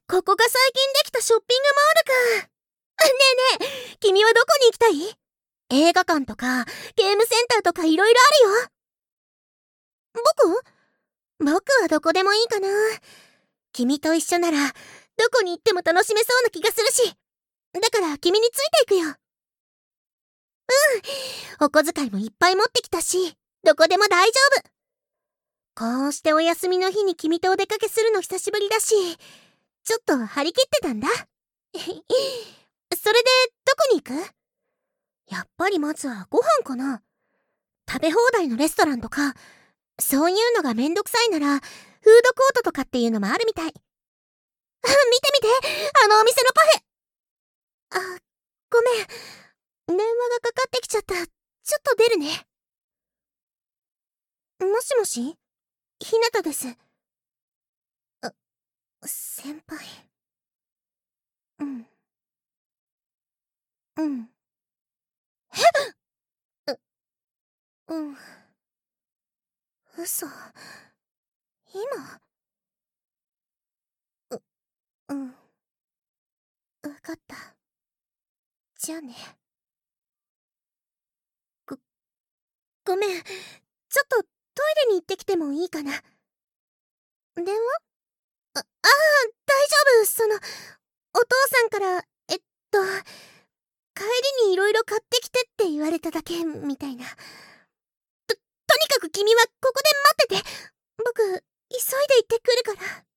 ここが最近できたショッピングモールか。ねえねえ、君はどこに行きたい？映画館とか、ゲームセンターとかいろいろあるよ。僕はどこでもいいかな。君と一緒なら、どこに行っても楽しめそうな気がするし。だから君についていくよ。お小遣いもいっぱい持ってきたし、どこでも大丈夫。こうしてお休みの日に君とお出かけするの久しぶりだし、ちょっと張り切ってたんだ。それで、どこに行く？やっぱりまずはご飯かな。食べ放題のレストランとか、そういうのがめんどくさいなら、フードコートとかっていうのもあるみたい。見て見て、あのお店のパフェ。ごめん。電話がかかってきちゃった。ちょっと出るね。もしもし？ひなたです。先輩。うん。うん。うん。嘘。今？うん。わかった。じゃあね。ご、ごめん。ちょっとトイレに行ってきてもいいかな。電話？大丈夫。お父さんから、帰りにいろいろ買ってきてって言われただけ、みたいな。とにかく君はここで待ってて。僕、急いで行ってくるから。